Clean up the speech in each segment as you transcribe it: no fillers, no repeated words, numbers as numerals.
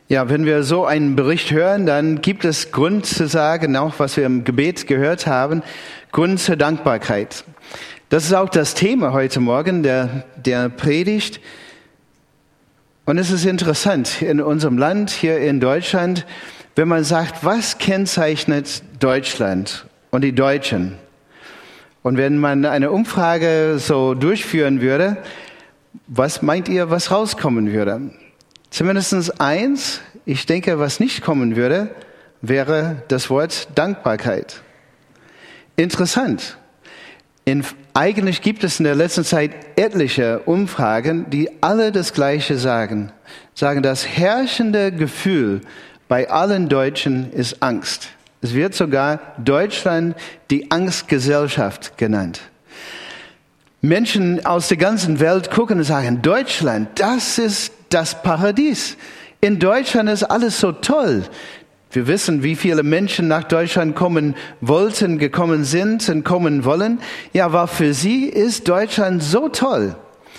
Ja, wenn wir so einen Bericht hören, dann gibt es Grund zu sagen, auch was wir im Gebet gehört haben, Grund zur Dankbarkeit. Das ist auch das Thema heute Morgen der Predigt. Und es ist interessant, in unserem Land, hier in Deutschland, wenn man sagt, was kennzeichnet Deutschland und die Deutschen? Und wenn man eine Umfrage so durchführen würde, was meint ihr, was rauskommen würde? Zumindest eins, ich denke, was nicht kommen würde, wäre das Wort Dankbarkeit. Interessant. Eigentlich gibt es in der letzten Zeit etliche Umfragen, die alle das Gleiche sagen. Sagen, das herrschende Gefühl bei allen Deutschen ist Angst. Es wird sogar Deutschland die Angstgesellschaft genannt. Menschen aus der ganzen Welt gucken und sagen, Deutschland, das ist das Paradies. In Deutschland ist alles so toll. Wir wissen, wie viele Menschen nach Deutschland kommen wollten, gekommen sind und kommen wollen. Ja, aber für sie ist Deutschland so toll.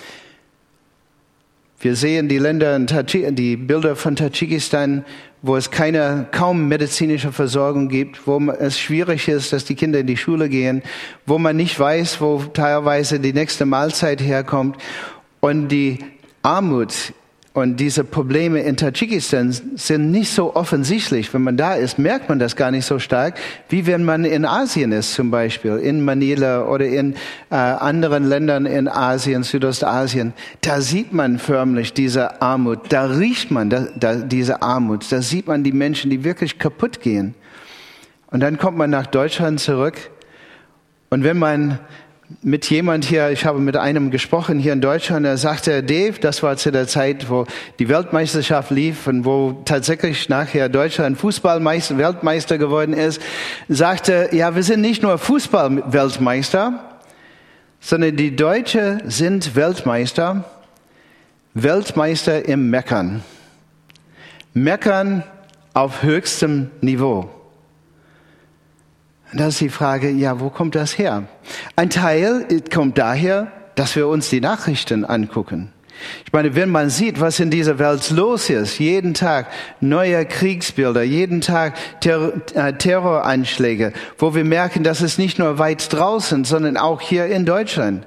Wir sehen die Bilder von Tadschikistan, wo es kaum medizinische Versorgung gibt, wo es schwierig ist, dass die Kinder in die Schule gehen, wo man nicht weiß, wo teilweise die nächste Mahlzeit herkommt. Und die Armut und diese Probleme in Tadschikistan sind nicht so offensichtlich. Wenn man da ist, merkt man das gar nicht so stark, wie wenn man in Asien ist, zum Beispiel in Manila oder in anderen Ländern in Asien, Südostasien. Da sieht man förmlich diese Armut, da riecht man diese Armut, da sieht man die Menschen, die wirklich kaputt gehen. Und dann kommt man nach Deutschland zurück und wenn man mit jemand hier, ich habe mit einem gesprochen hier in Deutschland, er sagte, Dave, das war zu der Zeit, wo die Weltmeisterschaft lief und wo tatsächlich nachher Deutschland Weltmeister geworden ist, sagte, ja, wir sind nicht nur Fußball-Weltmeister, sondern die Deutschen sind Weltmeister im Meckern. Meckern auf höchstem Niveau. Da ist die Frage, ja, wo kommt das her? Ein Teil kommt daher, dass wir uns die Nachrichten angucken. Ich meine, wenn man sieht, was in dieser Welt los ist, jeden Tag neue Kriegsbilder, jeden Tag Terroranschläge, wo wir merken, dass es nicht nur weit draußen, sondern auch hier in Deutschland,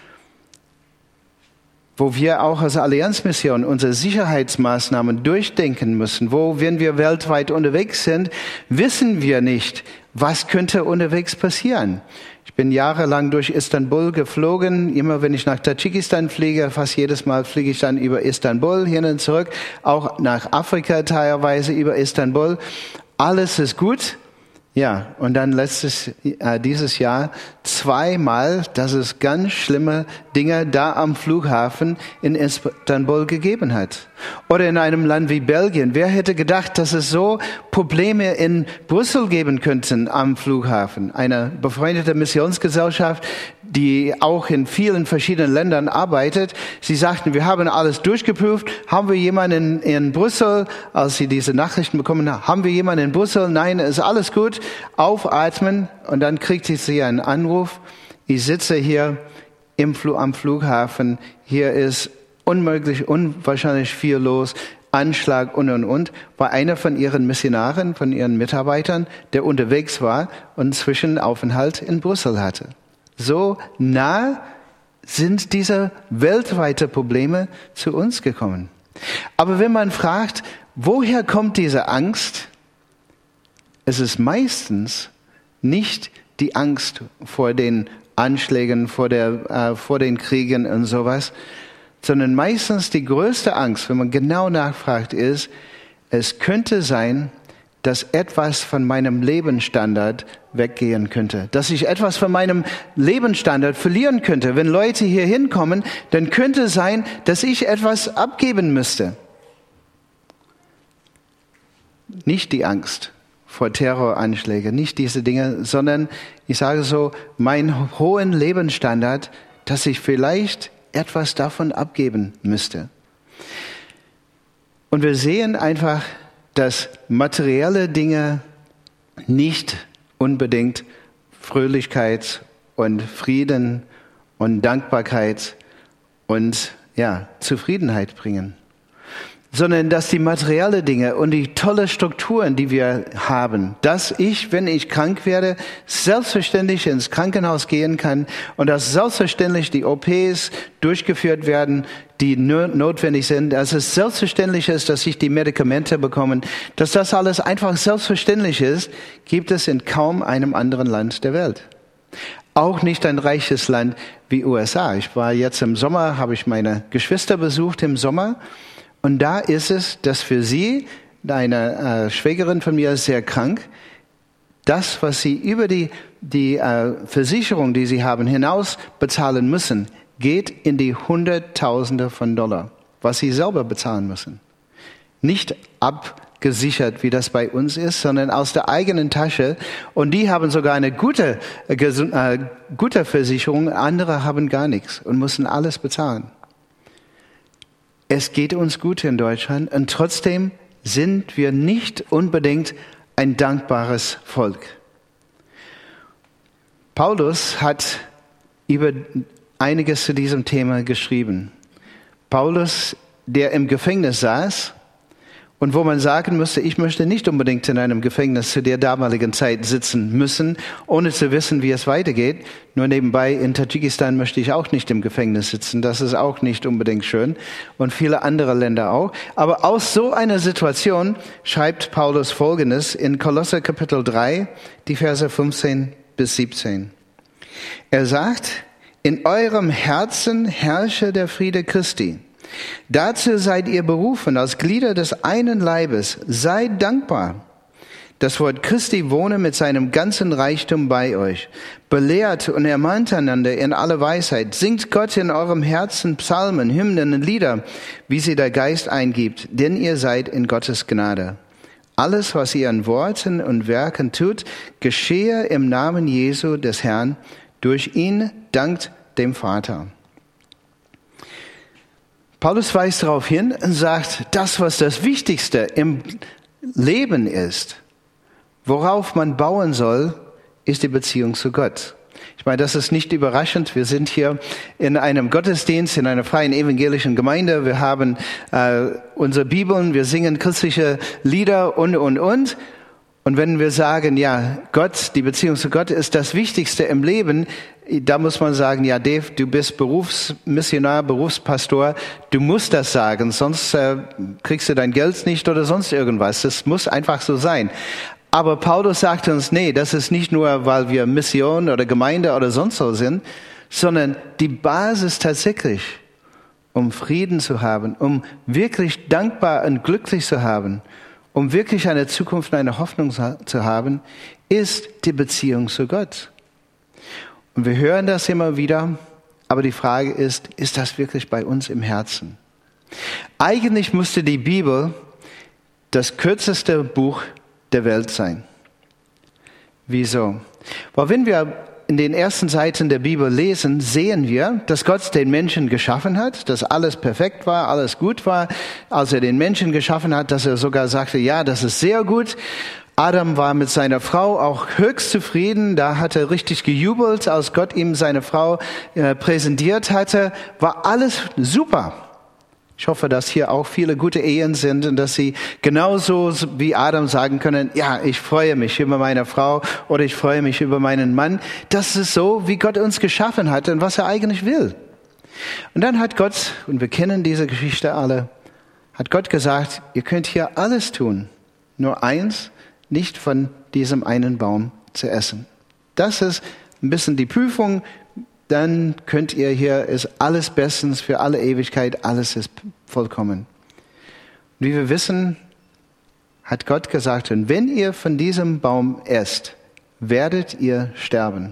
wo wir auch als Allianzmission unsere Sicherheitsmaßnahmen durchdenken müssen, wo, wenn wir weltweit unterwegs sind, wissen wir nicht, was könnte unterwegs passieren. Ich bin jahrelang durch Istanbul geflogen. Immer wenn ich nach Tadschikistan fliege, fast jedes Mal fliege ich dann über Istanbul hin und zurück. Auch nach Afrika teilweise über Istanbul. Alles ist gut. Ja, und dann dieses Jahr zweimal, dass es ganz schlimme Dinge da am Flughafen in Istanbul gegeben hat. Oder in einem Land wie Belgien. Wer hätte gedacht, dass es so Probleme in Brüssel geben könnten am Flughafen? Eine befreundete Missionsgesellschaft, die auch in vielen verschiedenen Ländern arbeitet. Sie sagten, wir haben alles durchgeprüft. Haben wir jemanden in Brüssel, als sie diese Nachrichten bekommen haben, haben wir jemanden in Brüssel? Nein, ist alles gut. Aufatmen und dann kriegt sie einen Anruf. Ich sitze hier am Flughafen. Hier ist unwahrscheinlich viel los. Anschlag und. War einer von ihren Missionaren, von ihren Mitarbeitern, der unterwegs war und Zwischenaufenthalt in Brüssel hatte. So nah sind diese weltweiten Probleme zu uns gekommen. Aber wenn man fragt, woher kommt diese Angst? Es ist meistens nicht die Angst vor den Anschlägen, vor den Kriegen und sowas, sondern meistens die größte Angst, wenn man genau nachfragt, ist, es könnte sein, dass etwas von meinem Lebensstandard weggehen könnte, dass ich etwas von meinem Lebensstandard verlieren könnte. Wenn Leute hier hinkommen, dann könnte es sein, dass ich etwas abgeben müsste. Nicht die Angst vor Terroranschlägen, nicht diese Dinge, sondern ich sage so, meinen hohen Lebensstandard, dass ich vielleicht etwas davon abgeben müsste. Und wir sehen einfach, dass materielle Dinge nicht unbedingt Fröhlichkeit und Frieden und Dankbarkeit und Zufriedenheit bringen. sondern dass die materiellen Dinge und die tolle Strukturen, die wir haben, dass ich, wenn ich krank werde, selbstverständlich ins Krankenhaus gehen kann und dass selbstverständlich die OPs durchgeführt werden, die notwendig sind, dass es selbstverständlich ist, dass ich die Medikamente bekomme, dass das alles einfach selbstverständlich ist, gibt es in kaum einem anderen Land der Welt. Auch nicht ein reiches Land wie USA. Ich war jetzt im Sommer, habe ich meine Geschwister besucht im Sommer. Und da ist es, dass für sie, eine Schwägerin von mir ist sehr krank, das, was sie über die Versicherung, die sie haben, hinaus bezahlen müssen, geht in die Hunderttausende von Dollar, was sie selber bezahlen müssen. Nicht abgesichert, wie das bei uns ist, sondern aus der eigenen Tasche. Und die haben sogar eine gute Versicherung, andere haben gar nichts und müssen alles bezahlen. Es geht uns gut in Deutschland und trotzdem sind wir nicht unbedingt ein dankbares Volk. Paulus hat über einiges zu diesem Thema geschrieben. Paulus, der im Gefängnis saß und wo man sagen müsste, ich möchte nicht unbedingt in einem Gefängnis zu der damaligen Zeit sitzen müssen, ohne zu wissen, wie es weitergeht. Nur nebenbei, in Tadschikistan möchte ich auch nicht im Gefängnis sitzen. Das ist auch nicht unbedingt schön. Und viele andere Länder auch. Aber aus so einer Situation schreibt Paulus Folgendes in Kolosser Kapitel 3, die Verse 15 bis 17. Er sagt, in eurem Herzen herrsche der Friede Christi. Dazu seid ihr berufen als Glieder des einen Leibes. Seid dankbar. Das Wort Christi wohne mit seinem ganzen Reichtum bei euch. Belehrt und ermahnt einander in aller Weisheit. Singt Gott in eurem Herzen Psalmen, Hymnen und Lieder, wie sie der Geist eingibt, denn ihr seid in Gottes Gnade. Alles, was ihr an Worten und Werken tut, geschehe im Namen Jesu des Herrn. Durch ihn dankt dem Vater. Paulus weist darauf hin und sagt, das, was das Wichtigste im Leben ist, worauf man bauen soll, ist die Beziehung zu Gott. Ich meine, das ist nicht überraschend. Wir sind hier in einem Gottesdienst, in einer freien evangelischen Gemeinde. Wir haben unsere Bibeln, wir singen christliche Lieder und. Und wenn wir sagen, ja, Gott, die Beziehung zu Gott ist das Wichtigste im Leben, da muss man sagen, ja, Dave, du bist Berufsmissionar, Berufspastor, du musst das sagen, sonst kriegst du dein Geld nicht oder sonst irgendwas. Das muss einfach so sein. Aber Paulus sagt uns, nee, das ist nicht nur, weil wir Mission oder Gemeinde oder sonst so sind, sondern die Basis tatsächlich, um Frieden zu haben, um wirklich dankbar und glücklich zu haben, um wirklich eine Zukunft und eine Hoffnung zu haben, ist die Beziehung zu Gott. Und wir hören das immer wieder, aber die Frage ist das wirklich bei uns im Herzen? Eigentlich müsste die Bibel das kürzeste Buch der Welt sein. Wieso? Weil wenn wir in den ersten Seiten der Bibel lesen, sehen wir, dass Gott den Menschen geschaffen hat, dass alles perfekt war, alles gut war. Als er den Menschen geschaffen hat, dass er sogar sagte, ja, das ist sehr gut. Adam war mit seiner Frau auch höchst zufrieden. Da hat er richtig gejubelt, als Gott ihm seine Frau präsentiert hatte. War alles super. Ich hoffe, dass hier auch viele gute Ehen sind und dass sie genauso wie Adam sagen können, ja, ich freue mich über meine Frau oder ich freue mich über meinen Mann. Das ist so, wie Gott uns geschaffen hat und was er eigentlich will. Und dann hat Gott, und wir kennen diese Geschichte alle, hat Gott gesagt, ihr könnt hier alles tun, nur eins, nicht von diesem einen Baum zu essen. Das ist ein bisschen die Prüfung. Dann könnt ihr hier, ist alles bestens für alle Ewigkeit, alles ist vollkommen. Wie wir wissen, hat Gott gesagt, und wenn ihr von diesem Baum esst, werdet ihr sterben.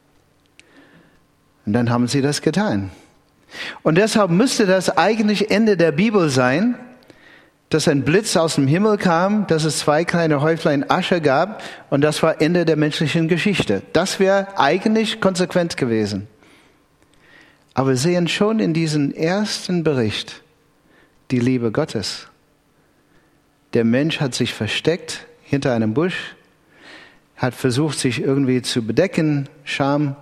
Und dann haben sie das getan. Und deshalb müsste das eigentlich Ende der Bibel sein, dass ein Blitz aus dem Himmel kam, dass es 2 kleine Häuflein Asche gab und das war Ende der menschlichen Geschichte. Das wäre eigentlich konsequent gewesen. Aber wir sehen schon in diesem ersten Bericht die Liebe Gottes. Der Mensch hat sich versteckt hinter einem Busch, hat versucht, sich irgendwie zu bedecken, Scham.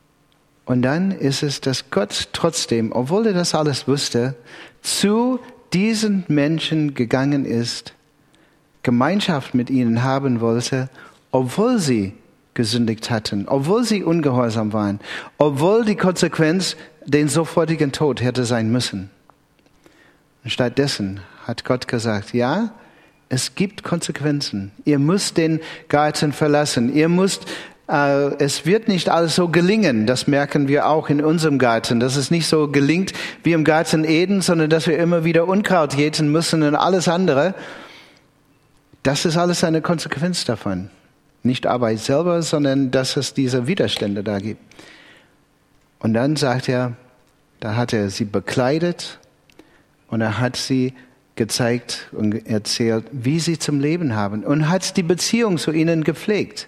Und dann ist es, dass Gott trotzdem, obwohl er das alles wusste, zu diesen Menschen gegangen ist, Gemeinschaft mit ihnen haben wollte, obwohl sie gesündigt hatten, obwohl sie ungehorsam waren, obwohl die Konsequenz den sofortigen Tod hätte sein müssen. Und stattdessen hat Gott gesagt, ja, es gibt Konsequenzen. Ihr müsst den Garten verlassen. Es wird nicht alles so gelingen. Das merken wir auch in unserem Garten, dass es nicht so gelingt wie im Garten Eden, sondern dass wir immer wieder Unkraut jäten müssen und alles andere. Das ist alles eine Konsequenz davon. Nicht Arbeit selber, sondern dass es diese Widerstände da gibt. Und dann sagt er, da hat er sie bekleidet und er hat sie gezeigt und erzählt, wie sie zum Leben haben und hat die Beziehung zu ihnen gepflegt.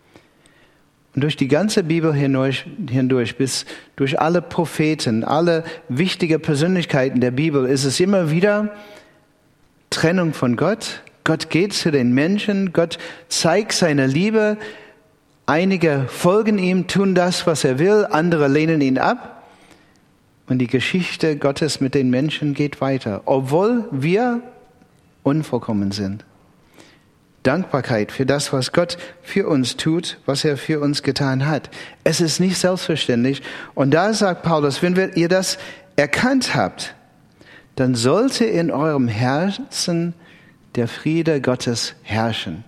Und durch die ganze Bibel hindurch, bis durch alle Propheten, alle wichtige Persönlichkeiten der Bibel, ist es immer wieder Trennung von Gott. Gott geht zu den Menschen, Gott zeigt seine Liebe. Einige folgen ihm, tun das, was er will, andere lehnen ihn ab. Und die Geschichte Gottes mit den Menschen geht weiter, obwohl wir unvollkommen sind. Dankbarkeit für das, was Gott für uns tut, was er für uns getan hat. Es ist nicht selbstverständlich. Und da sagt Paulus, wenn ihr das erkannt habt, dann sollte in eurem Herzen der Friede Gottes herrschen.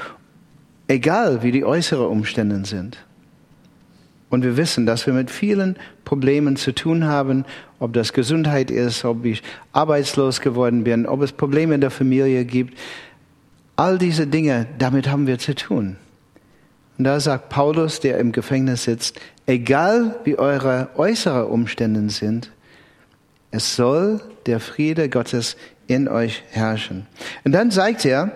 Egal, wie die äußeren Umstände sind. Und wir wissen, dass wir mit vielen Problemen zu tun haben, ob das Gesundheit ist, ob ich arbeitslos geworden bin, ob es Probleme in der Familie gibt. All diese Dinge, damit haben wir zu tun. Und da sagt Paulus, der im Gefängnis sitzt, egal wie eure äußeren Umstände sind, es soll der Friede Gottes in euch herrschen. Und dann sagt er,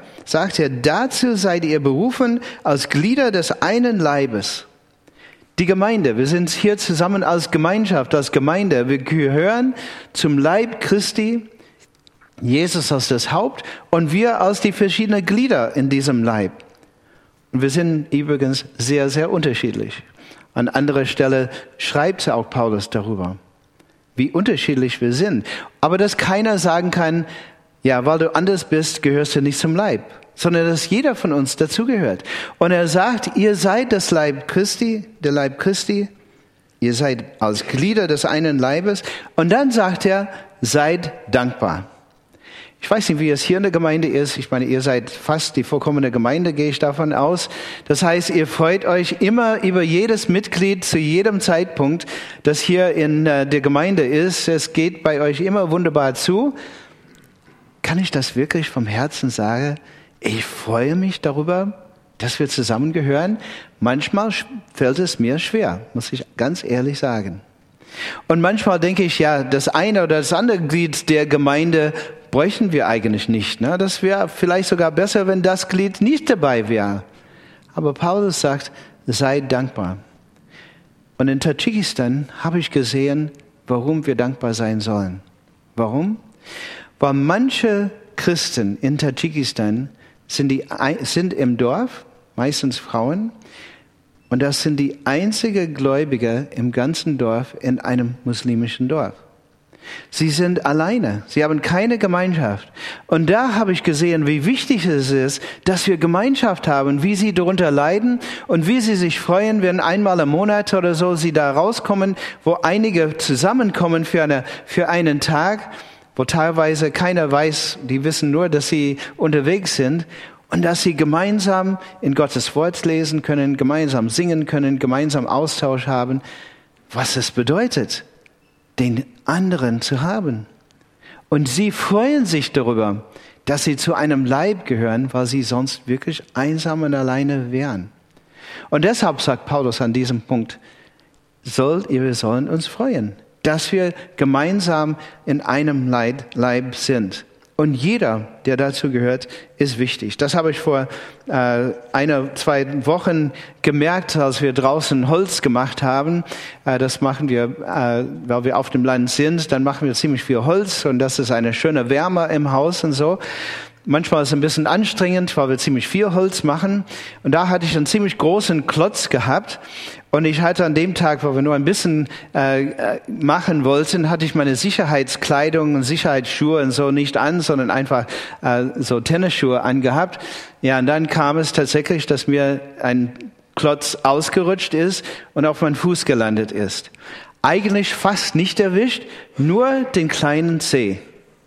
dazu seid ihr berufen als Glieder des einen Leibes. Die Gemeinde, wir sind hier zusammen als Gemeinschaft, als Gemeinde. Wir gehören zum Leib Christi, Jesus als das Haupt und wir als die verschiedenen Glieder in diesem Leib. Und wir sind übrigens sehr, sehr unterschiedlich. An anderer Stelle schreibt auch Paulus darüber, wie unterschiedlich wir sind. Aber dass keiner sagen kann, ja, weil du anders bist, gehörst du nicht zum Leib. Sondern dass jeder von uns dazugehört. Und er sagt, ihr seid das Leib Christi, der Leib Christi. Ihr seid als Glieder des einen Leibes. Und dann sagt er, seid dankbar. Ich weiß nicht, wie es hier in der Gemeinde ist. Ich meine, ihr seid fast die vollkommene Gemeinde, gehe ich davon aus. Das heißt, ihr freut euch immer über jedes Mitglied zu jedem Zeitpunkt, das hier in der Gemeinde ist. Es geht bei euch immer wunderbar zu. Kann ich das wirklich vom Herzen sagen? Ich freue mich darüber, dass wir zusammengehören. Manchmal fällt es mir schwer, muss ich ganz ehrlich sagen. Und manchmal denke ich, ja, das eine oder das andere Glied der Gemeinde bräuchten wir eigentlich nicht. Ne? Das wäre vielleicht sogar besser, wenn das Glied nicht dabei wäre. Aber Paulus sagt, sei dankbar. Und in Tadschikistan habe ich gesehen, warum wir dankbar sein sollen. Warum? Weil manche Christen in Tadschikistan sind im Dorf, meistens Frauen, und das sind die einzigen Gläubige im ganzen Dorf in einem muslimischen Dorf. Sie sind alleine, sie haben keine Gemeinschaft. Und da habe ich gesehen, wie wichtig es ist, dass wir Gemeinschaft haben, wie sie darunter leiden und wie sie sich freuen, wenn einmal im Monat oder so sie da rauskommen, wo einige zusammenkommen für einen Tag, wo teilweise keiner weiß, die wissen nur, dass sie unterwegs sind und dass sie gemeinsam in Gottes Wort lesen können, gemeinsam singen können, gemeinsam Austausch haben, was es bedeutet, den anderen zu haben. Und sie freuen sich darüber, dass sie zu einem Leib gehören, weil sie sonst wirklich einsam und alleine wären. Und deshalb sagt Paulus an diesem Punkt, wir sollen uns freuen, dass wir gemeinsam in einem Leib sind. Und jeder, der dazu gehört, ist wichtig. Das habe ich vor 2 Wochen gemerkt, als wir draußen Holz gemacht haben. Das machen wir, weil wir auf dem Land sind. Dann machen wir ziemlich viel Holz und das ist eine schöne Wärme im Haus und so. Manchmal ist es ein bisschen anstrengend, weil wir ziemlich viel Holz machen. Und da hatte ich einen ziemlich großen Klotz gehabt. Und ich hatte an dem Tag, wo wir nur ein bisschen machen wollten, hatte ich meine Sicherheitskleidung und Sicherheitsschuhe und so nicht an, sondern einfach so Tennisschuhe angehabt. Ja, und dann kam es tatsächlich, dass mir ein Klotz ausgerutscht ist und auf meinen Fuß gelandet ist. Eigentlich fast nicht erwischt, nur den kleinen Zeh.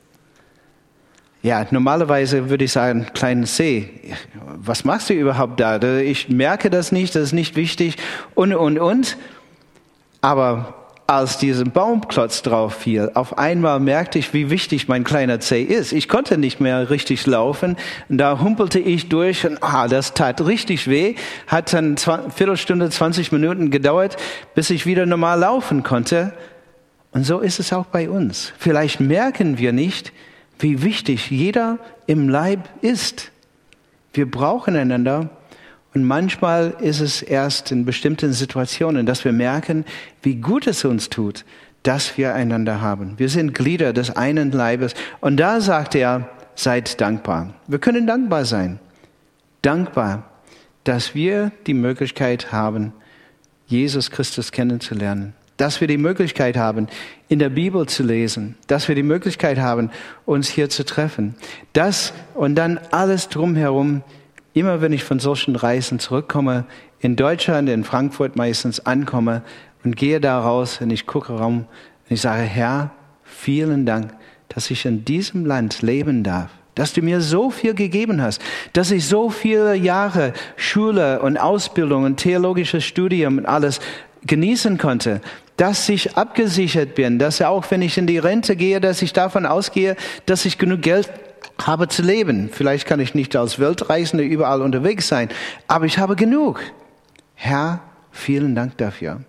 Ja, normalerweise würde ich sagen, kleinen Zeh. Was machst du überhaupt da? Ich merke das nicht, das ist nicht wichtig und. Aber als dieser Baumklotz drauf fiel, auf einmal merkte ich, wie wichtig mein kleiner Zeh ist. Ich konnte nicht mehr richtig laufen. Und da humpelte ich durch und das tat richtig weh. Hat dann Viertelstunde, 20 Minuten gedauert, bis ich wieder normal laufen konnte. Und so ist es auch bei uns. Vielleicht merken wir nicht, wie wichtig jeder im Leib ist. Wir brauchen einander. Und manchmal ist es erst in bestimmten Situationen, dass wir merken, wie gut es uns tut, dass wir einander haben. Wir sind Glieder des einen Leibes. Und da sagt er, seid dankbar. Wir können dankbar sein. Dankbar, dass wir die Möglichkeit haben, Jesus Christus kennenzulernen. Dass wir die Möglichkeit haben, in der Bibel zu lesen. Dass wir die Möglichkeit haben, uns hier zu treffen. Das und dann alles drumherum. Immer wenn ich von solchen Reisen zurückkomme, in Deutschland, in Frankfurt meistens ankomme und gehe da raus und ich gucke rum und ich sage, Herr, vielen Dank, dass ich in diesem Land leben darf, dass du mir so viel gegeben hast, dass ich so viele Jahre Schule und Ausbildung und theologisches Studium und alles genießen konnte, dass ich abgesichert bin, dass auch wenn ich in die Rente gehe, dass ich davon ausgehe, dass ich genug Geld habe zu leben. Vielleicht kann ich nicht als Weltreisender überall unterwegs sein, aber ich habe genug. Herr, vielen Dank dafür.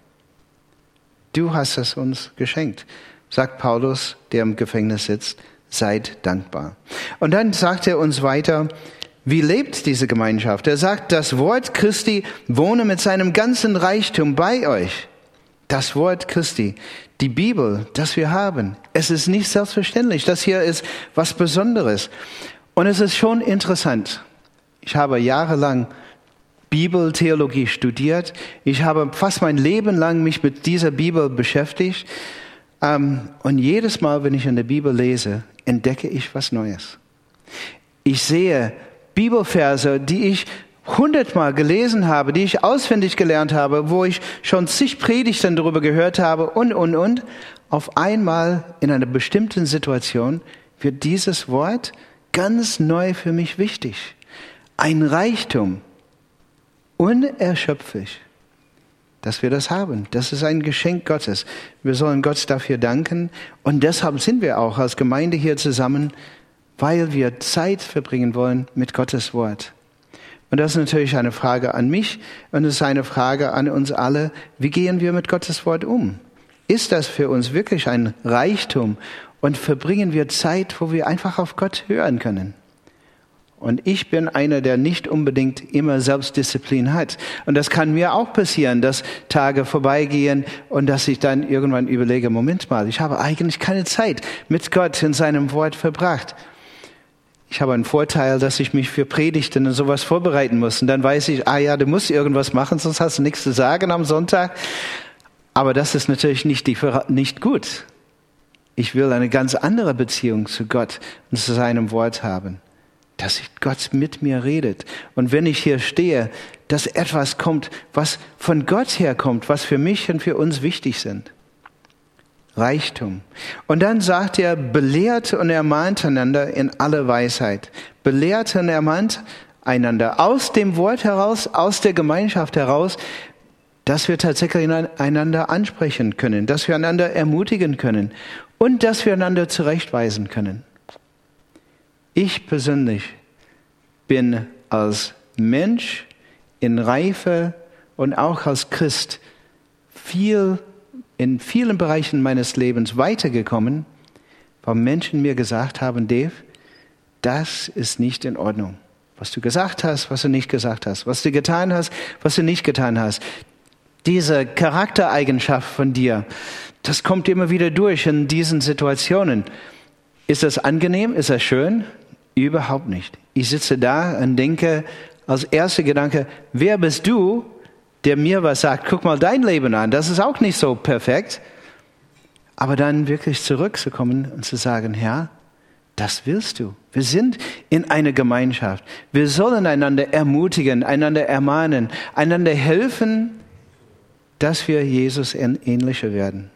Du hast es uns geschenkt, sagt Paulus, der im Gefängnis sitzt. Seid dankbar. Und dann sagt er uns weiter, wie lebt diese Gemeinschaft? Er sagt, das Wort Christi wohne mit seinem ganzen Reichtum bei euch. Das Wort Christi, die Bibel, das wir haben. Es ist nicht selbstverständlich. Das hier ist was Besonderes. Und es ist schon interessant. Ich habe jahrelang Bibeltheologie studiert. Ich habe fast mein Leben lang mich mit dieser Bibel beschäftigt. Und jedes Mal, wenn ich in der Bibel lese, entdecke ich was Neues. Ich sehe Bibelverse, die ich 100-mal gelesen habe, die ich auswendig gelernt habe, wo ich schon zig Predigten darüber gehört habe und. Auf einmal in einer bestimmten Situation wird dieses Wort ganz neu für mich wichtig. Ein Reichtum, unerschöpflich, dass wir das haben. Das ist ein Geschenk Gottes. Wir sollen Gott dafür danken. Und deshalb sind wir auch als Gemeinde hier zusammen, weil wir Zeit verbringen wollen mit Gottes Wort. Und das ist natürlich eine Frage an mich und es ist eine Frage an uns alle. Wie gehen wir mit Gottes Wort um? Ist das für uns wirklich ein Reichtum? Und verbringen wir Zeit, wo wir einfach auf Gott hören können? Und ich bin einer, der nicht unbedingt immer Selbstdisziplin hat. Und das kann mir auch passieren, dass Tage vorbeigehen und dass ich dann irgendwann überlege, Moment mal, ich habe eigentlich keine Zeit mit Gott in seinem Wort verbracht. Ich habe einen Vorteil, dass ich mich für Predigten und sowas vorbereiten muss. Und dann weiß ich, du musst irgendwas machen, sonst hast du nichts zu sagen am Sonntag. Aber das ist natürlich nicht gut. Ich will eine ganz andere Beziehung zu Gott und zu seinem Wort haben. Dass Gott mit mir redet. Und wenn ich hier stehe, dass etwas kommt, was von Gott herkommt, was für mich und für uns wichtig sind. Reichtum. Und dann sagt er, belehrt und ermahnt einander in aller Weisheit. Belehrt und ermahnt einander aus dem Wort heraus, aus der Gemeinschaft heraus, dass wir tatsächlich einander ansprechen können, dass wir einander ermutigen können und dass wir einander zurechtweisen können. Ich persönlich bin als Mensch in Reife und auch als Christ in vielen Bereichen meines Lebens weitergekommen, weil Menschen mir gesagt haben, Dave, das ist nicht in Ordnung. Was du gesagt hast, was du nicht gesagt hast, was du getan hast, was du nicht getan hast. Diese Charaktereigenschaft von dir, das kommt immer wieder durch in diesen Situationen. Ist das angenehm? Ist das schön? Überhaupt nicht. Ich sitze da und denke als erster Gedanke, wer bist du, der mir was sagt? Guck mal dein Leben an, das ist auch nicht so perfekt. Aber dann wirklich zurückzukommen und zu sagen, Herr, das willst du. Wir sind in einer Gemeinschaft. Wir sollen einander ermutigen, einander ermahnen, einander helfen, dass wir Jesus ähnlicher werden.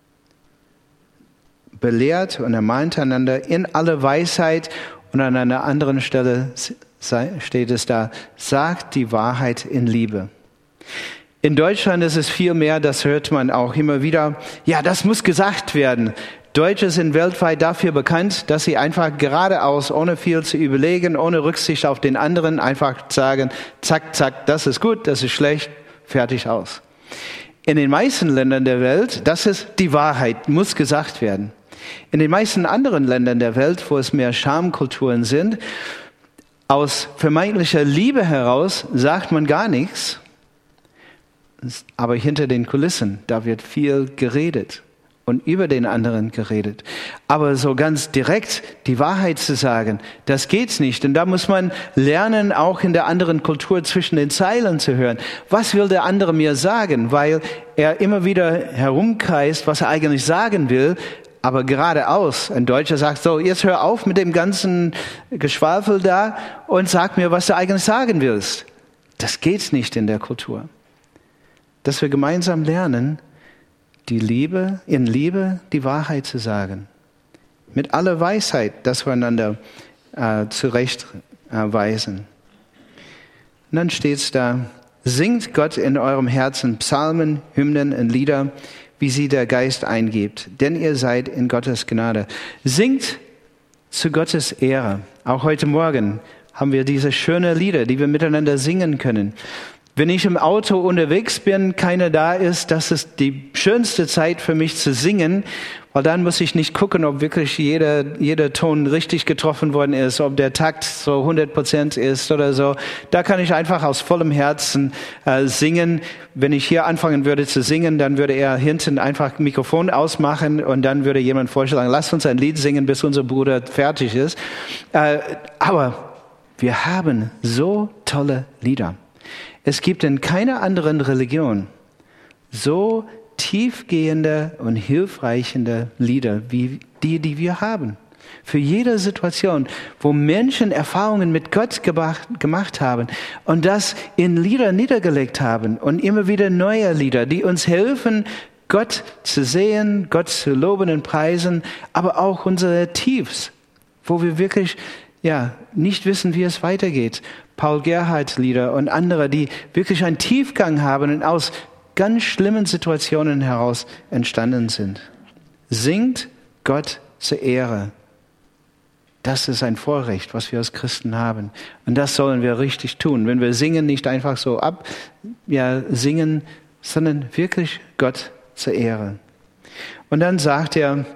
Belehrt und ermahnt einander in aller Weisheit, und an einer anderen Stelle steht es da, sagt die Wahrheit in Liebe. In Deutschland ist es viel mehr, das hört man auch immer wieder, ja, das muss gesagt werden. Deutsche sind weltweit dafür bekannt, dass sie einfach geradeaus, ohne viel zu überlegen, ohne Rücksicht auf den anderen, einfach sagen, zack, zack, das ist gut, das ist schlecht, fertig aus. In den meisten Ländern der Welt, das ist die Wahrheit, muss gesagt werden. In den meisten anderen Ländern der Welt, wo es mehr Schamkulturen sind, aus vermeintlicher Liebe heraus sagt man gar nichts, aber hinter den Kulissen, da wird viel geredet und über den anderen geredet. Aber so ganz direkt die Wahrheit zu sagen, das geht's nicht. Und da muss man lernen, auch in der anderen Kultur zwischen den Zeilen zu hören. Was will der andere mir sagen? Weil er immer wieder herumkreist, was er eigentlich sagen will, aber geradeaus. Ein Deutscher sagt so, jetzt hör auf mit dem ganzen Geschwafel da und sag mir, was du eigentlich sagen willst. Das geht nicht in der Kultur. Dass wir gemeinsam lernen, in Liebe die Wahrheit zu sagen. Mit aller Weisheit, dass wir einander zurechtweisen. Und dann steht es da, singt Gott in eurem Herzen Psalmen, Hymnen und Lieder, wie sie der Geist eingibt, denn ihr seid in Gottes Gnade. Singt zu Gottes Ehre. Auch heute Morgen haben wir diese schönen Lieder, die wir miteinander singen können. Wenn ich im Auto unterwegs bin, keiner da ist, das ist die schönste Zeit für mich zu singen, weil dann muss ich nicht gucken, ob wirklich jeder Ton richtig getroffen worden ist, ob der Takt so 100% ist oder so. Da kann ich einfach aus vollem Herzen singen. Wenn ich hier anfangen würde zu singen, dann würde er hinten einfach Mikrofon ausmachen und dann würde jemand vorschlagen, lass uns ein Lied singen, bis unser Bruder fertig ist. Aber wir haben so tolle Lieder. Es gibt in keiner anderen Religion so tiefgehende und hilfreiche Lieder wie die wir haben. Für jede Situation, wo Menschen Erfahrungen mit Gott gemacht haben und das in Lieder niedergelegt haben und immer wieder neue Lieder, die uns helfen, Gott zu sehen, Gott zu loben und preisen, aber auch unsere Tiefs, wo wir wirklich nicht wissen, wie es weitergeht. Paul Gerhardt Lieder und andere, die wirklich einen Tiefgang haben und aus ganz schlimmen Situationen heraus entstanden sind. Singt Gott zur Ehre. Das ist ein Vorrecht, was wir als Christen haben. Und das sollen wir richtig tun. Wenn wir singen, nicht einfach so singen, sondern wirklich Gott zur Ehre. Und dann sagt er,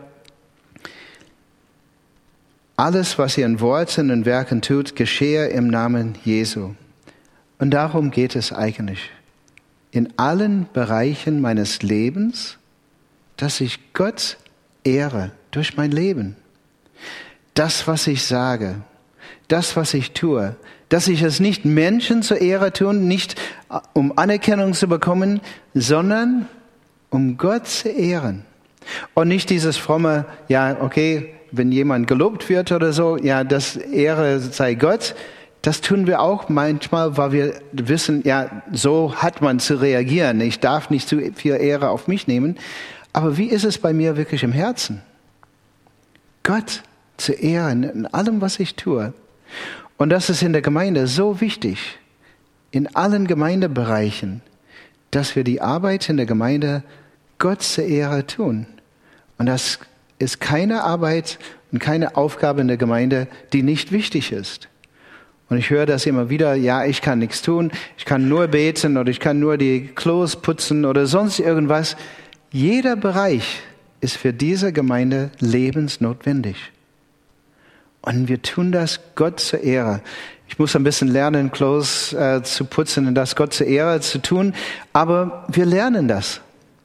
alles, was ihr in Worten und Werken tut, geschehe im Namen Jesu. Und darum geht es eigentlich. In allen Bereichen meines Lebens, dass ich Gott ehre durch mein Leben. Das, was ich sage, das, was ich tue, dass ich es nicht Menschen zur Ehre tue, nicht um Anerkennung zu bekommen, sondern um Gott zu ehren. Und nicht dieses fromme, wenn jemand gelobt wird oder so, das Ehre sei Gott. Das tun wir auch manchmal, weil wir wissen, so hat man zu reagieren. Ich darf nicht zu viel Ehre auf mich nehmen. Aber wie ist es bei mir wirklich im Herzen? Gott zu ehren in allem, was ich tue. Und das ist in der Gemeinde so wichtig, in allen Gemeindebereichen, dass wir die Arbeit in der Gemeinde Gott zur Ehre tun. Und das ist keine Arbeit und keine Aufgabe in der Gemeinde, die nicht wichtig ist. Und ich höre das immer wieder, ich kann nichts tun, ich kann nur beten oder ich kann nur die Klos putzen oder sonst irgendwas. Jeder Bereich ist für diese Gemeinde lebensnotwendig. Und wir tun das Gott zur Ehre. Ich muss ein bisschen lernen, Klos zu putzen und das Gott zur Ehre zu tun, aber wir lernen das.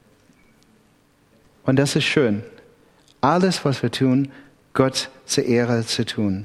Und das ist schön. Alles, was wir tun, Gott zur Ehre zu tun.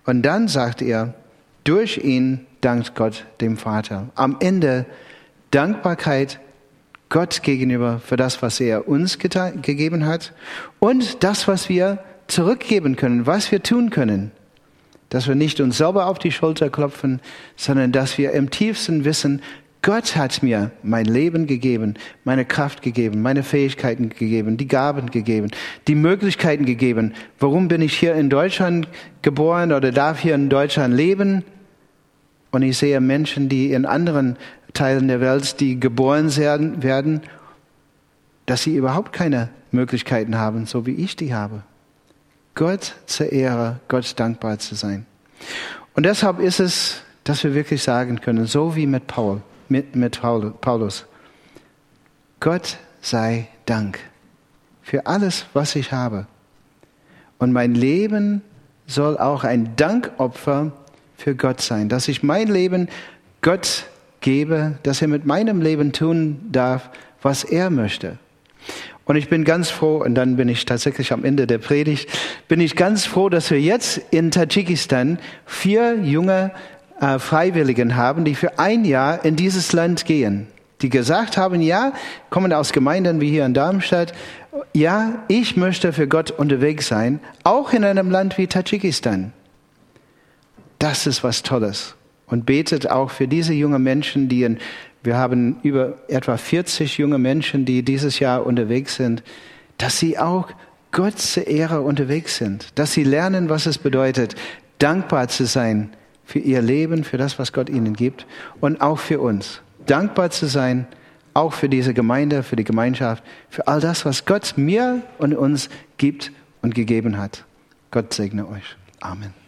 Und dann sagt er, durch ihn dankt Gott dem Vater. Am Ende Dankbarkeit Gott gegenüber für das, was er uns gegeben hat und das, was wir zurückgeben können, was wir tun können. Dass wir nicht uns selber auf die Schulter klopfen, sondern dass wir im tiefsten wissen, Gott hat mir mein Leben gegeben, meine Kraft gegeben, meine Fähigkeiten gegeben, die Gaben gegeben, die Möglichkeiten gegeben. Warum bin ich hier in Deutschland geboren oder darf hier in Deutschland leben? Und ich sehe Menschen, die in anderen Teilen der Welt, die geboren werden, dass sie überhaupt keine Möglichkeiten haben, so wie ich die habe. Gott zur Ehre, Gott dankbar zu sein. Und deshalb ist es, dass wir wirklich sagen können, so wie mit Paulus, Gott sei Dank für alles, was ich habe. Und mein Leben soll auch ein Dankopfer für Gott sein, dass ich mein Leben Gott gebe, dass er mit meinem Leben tun darf, was er möchte. Und ich bin ganz froh, und dann bin ich tatsächlich am Ende der Predigt, bin ich ganz froh, dass wir jetzt in Tadschikistan 4 junge Freiwilligen haben, die für 1 Jahr in dieses Land gehen. Die gesagt haben, ja, kommen aus Gemeinden wie hier in Darmstadt, ja, ich möchte für Gott unterwegs sein, auch in einem Land wie Tadschikistan. Das ist was Tolles. Und betet auch für diese jungen Menschen, wir haben über etwa 40 junge Menschen, die dieses Jahr unterwegs sind, dass sie auch Gott zur Ehre unterwegs sind. Dass sie lernen, was es bedeutet, dankbar zu sein für ihr Leben, für das, was Gott ihnen gibt und auch für uns. Dankbar zu sein, auch für diese Gemeinde, für die Gemeinschaft, für all das, was Gott mir und uns gibt und gegeben hat. Gott segne euch. Amen.